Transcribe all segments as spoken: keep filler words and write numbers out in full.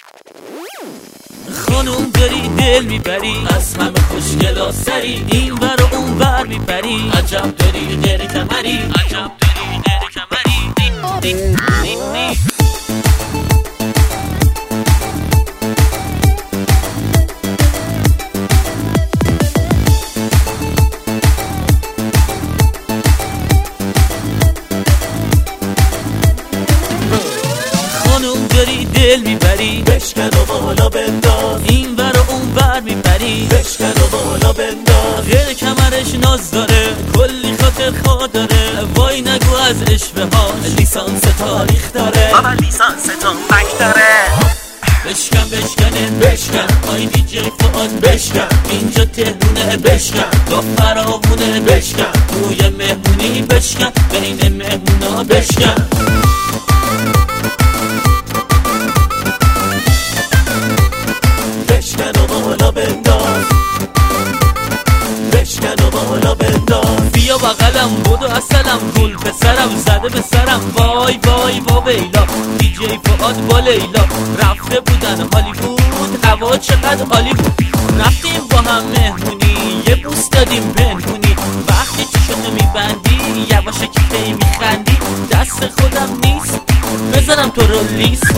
خانوم داری دل میبری، از همه خوشگلا سری، این ور و اون ور میبری، عجب داری غیر کمری، عجب داری غیر کمری. خانوم داری دل میبری، بشکن و بالا بنداز، این ور و اون ور میبری، بشکن و بالا بنداز. غیر کمرش ناز داره، کلی خاطر خواه داره، وای نگو از عشوه ها، لیسانس تاریخ داره، بابا لیسانس تنبک داره. بشکن بشکنه بشکن، آی دی جی فؤاد بشکن، اینجا تهرونه بشکن، با فراوونه بشکن، توی مهمونی بشکن، بین مهمونا بشکن. بشکن و بالا بنداز، بشکن و بالا بنداز. بیا بغلم بدو اصلم، گل پسرم زده به سرم، وای وای وا ویلا، دی جی فؤاد با لیلا رفته بودن هالیوود، هوا چقدر عالی بود. رفتیم با هم مهمونی، یه بوس دادیم پنهونی، وقتی چشاتو میبندی یواشکی کی میخندی، دست خودم نیست بزنم تو رو لیست.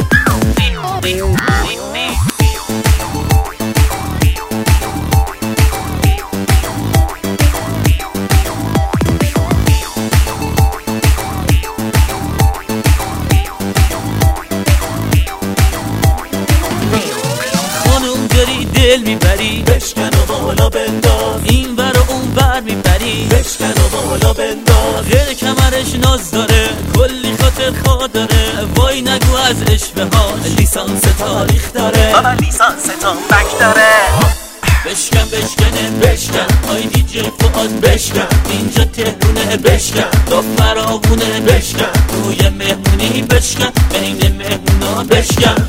دل میبری، بشکن و بالا بنداز، این ور و اون ور میبری، بشکن و بالا بنداز. غیر کمرش ناز داره، کلی خاطر خواه داره، وای نگو از عشوه ها، لیسانس تاریخ داره، بابا لیسانس تنبک داره. بشکن بشکنه بشکن، آی دی جی فؤاد بشکن، اینجا تهرونه بشکن، با فراوونه بشکن، توی مهمونی بشکن، بین مهمونا بشکن.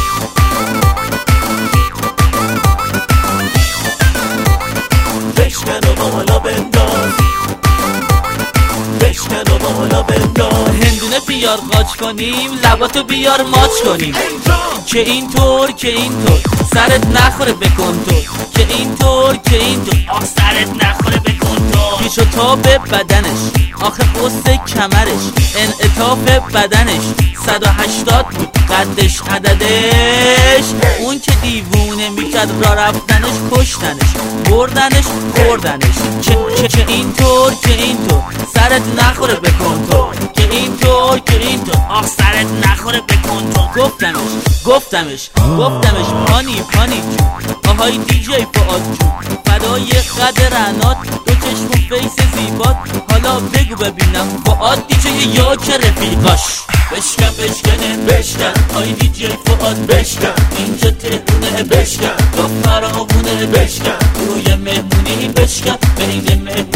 بشکن و بالا بنداز، بشکن و بالا بنداز. هندونه بیار قاچ کنیم، لباتو بیار ماچ کنیم، که اینطور که اینطور سرت نخوره بکن تو، که اینطور که اینطور آخ سرت نخوره بکن تو. پیش و تاب بدنش، آخه قصد کمرش، انعطاف بدنش صد و هشتاد بود قدش عددش، اون که دیوونه میکرد را رفتنش کشتنش، بردنش خوردنش، که, که, که اینطور که اینطور سرت نخوره بکن تو، که اینطور که اینطور آخ سرت نخوره بکن تو. گفتمش گفتمش گفتمش پانی پانی جون، آهای دی جی فؤاد جون، فدای قد رعنات، دو چشم و فیس زیبات، حالا بگو ببینم فؤاد دی جی یا که رفیقاش. بشکن بشکنه بشکن، آی دی جی فؤاد بشکن، اینجا تهرونه بشکن، با فراوونه بشکن، روی مهمونی بشکن، بین مهمونی